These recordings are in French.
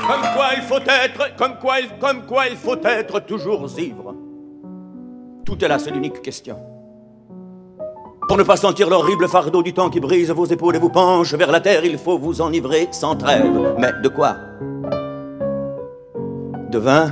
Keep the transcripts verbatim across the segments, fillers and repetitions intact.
Comme quoi il faut être, comme quoi il, comme quoi il faut être toujours ivre. Tout est là, c'est l'unique question. Pour ne pas sentir l'horrible fardeau du temps qui brise vos épaules et vous penche vers la terre, il faut vous enivrer sans trêve. Mais de quoi? De vin,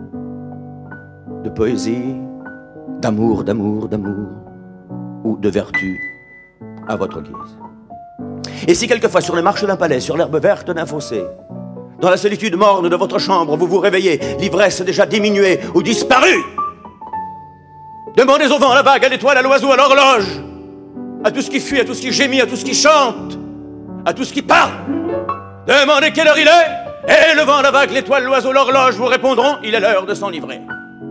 de poésie, d'amour, d'amour, d'amour, ou de vertu, à votre guise. Et si quelquefois sur les marches d'un palais, sur l'herbe verte d'un fossé, dans la solitude morne de votre chambre, vous vous réveillez, l'ivresse déjà diminuée ou disparue, demandez au vent, à la vague, à l'étoile, à l'oiseau, à l'horloge, à tout ce qui fuit, à tout ce qui gémit, à tout ce qui chante, à tout ce qui parle. Demandez quelle heure il est, et le vent, la vague, l'étoile, l'oiseau, l'horloge vous répondront, il est l'heure de s'enivrer.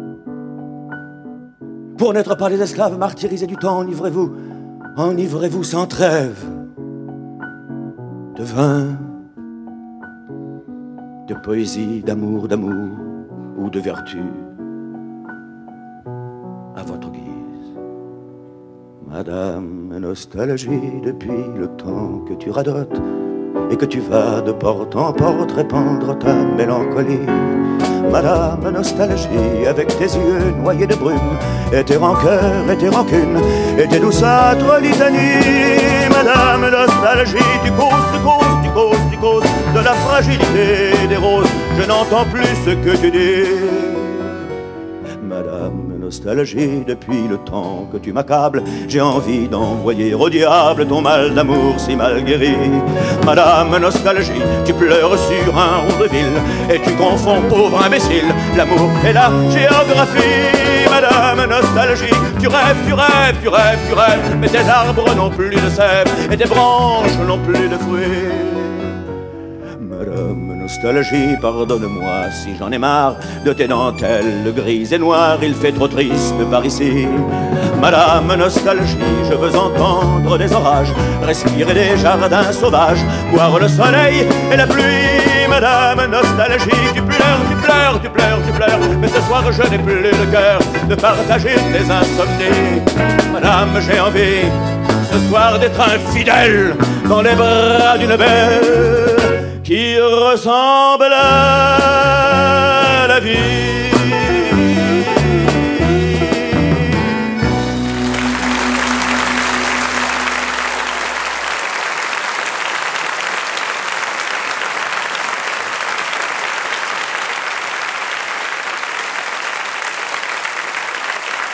Pour n'être pas les esclaves martyrisés du temps, enivrez-vous, enivrez-vous sans trêve de vin, de poésie, d'amour, d'amour ou de vertu, à votre guise. Madame Nostalgie, depuis le temps que tu radotes et que tu vas de porte en porte répandre ta mélancolie. Madame Nostalgie, avec tes yeux noyés de brume, et tes rancœurs et tes rancunes, et tes douceâtres litanies. Madame Nostalgie, tu causes, tu causes, tu causes, tu causes de la fragilité des roses. Je n'entends plus ce que tu dis. Madame Nostalgie, depuis le temps que tu m'accables, j'ai envie d'envoyer au diable ton mal d'amour si mal guéri. Madame Nostalgie, tu pleures sur un rond de ville et tu confonds, pauvre imbécile, l'amour et la géographie. Madame Nostalgie, tu rêves, tu rêves, tu rêves, tu rêves, mais tes arbres n'ont plus de sève et tes branches n'ont plus de fruits. Madame Nostalgie, pardonne-moi si j'en ai marre de tes dentelles grises et noires, il fait trop triste par ici. Madame Nostalgie, je veux entendre des orages, respirer des jardins sauvages, boire le soleil et la pluie. Madame Nostalgie, tu pleures, tu pleures, tu pleures, tu pleures, mais ce soir je n'ai plus le cœur de partager tes insomnies. Madame, j'ai envie ce soir d'être infidèle dans les bras d'une belle qui ressemble à la vie.